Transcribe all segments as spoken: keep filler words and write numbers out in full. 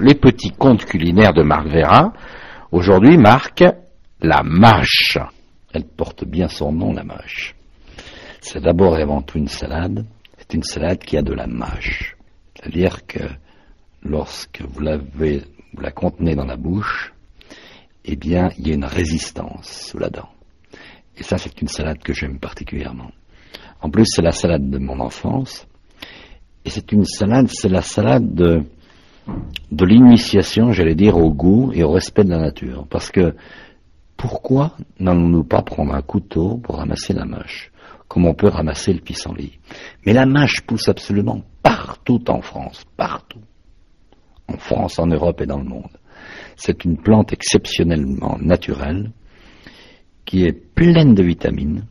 les petits contes culinaires de Marc Verrat, aujourd'hui marquent la mâche. Elle porte bien son nom, la mâche. C'est d'abord et avant tout une salade. C'est une salade qui a de la mâche. C'est-à-dire que lorsque vous, l'avez, vous la contenez dans la bouche, eh bien, il y a une résistance sous la dent. Et ça, c'est une salade que j'aime particulièrement. En plus, c'est la salade de mon enfance. Et c'est une salade, c'est la salade de, de l'initiation, j'allais dire, au goût et au respect de la nature. Parce que, pourquoi n'allons-nous pas prendre un couteau pour ramasser la mâche, comme on peut ramasser le pissenlit? Mais la mâche pousse absolument partout en France, partout. En France, en Europe et dans le monde. C'est une plante exceptionnellement naturelle, qui est pleine de vitamines.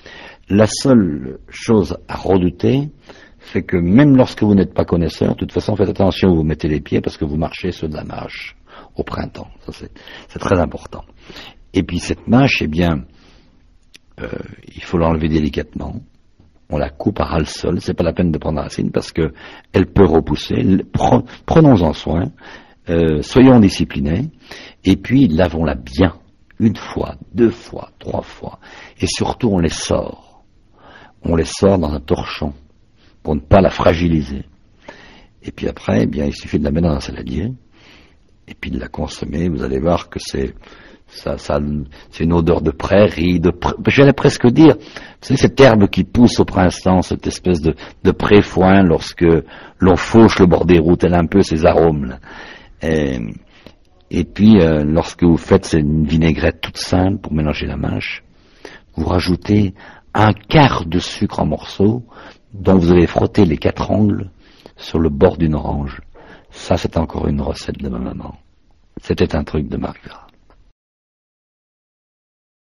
La seule chose à redouter, c'est que même lorsque vous n'êtes pas connaisseur, de toute façon, faites attention où vous mettez les pieds, parce que vous marchez sur de la mâche au printemps. Ça, c'est, c'est très important. Et puis cette mâche, eh bien, euh, il faut l'enlever délicatement. On la coupe à ras le sol. C'est pas la peine de prendre la racine parce que elle peut repousser. Prenons-en soin. Euh, soyons disciplinés. Et puis lavons-la bien. Une fois, deux fois, trois fois. Et surtout, on les sort. On les sort dans un torchon pour ne pas la fragiliser. Et puis après, eh bien, il suffit de la mettre dans un saladier et puis de la consommer. Vous allez voir que c'est ça, ça, c'est une odeur de prairie, de pré... j'allais presque dire, vous savez, cette herbe qui pousse au printemps, cette espèce de, de préfoin lorsque l'on fauche le bord des routes, elle a un peu ses arômes. Là. Et, et puis, euh, lorsque vous faites une vinaigrette toute simple pour mélanger la mâche, vous rajoutez un quart de sucre en morceaux dont vous allez frotter les quatre angles sur le bord d'une orange. Ça, c'est encore une recette de ma maman. C'était un truc de Marc Verrat.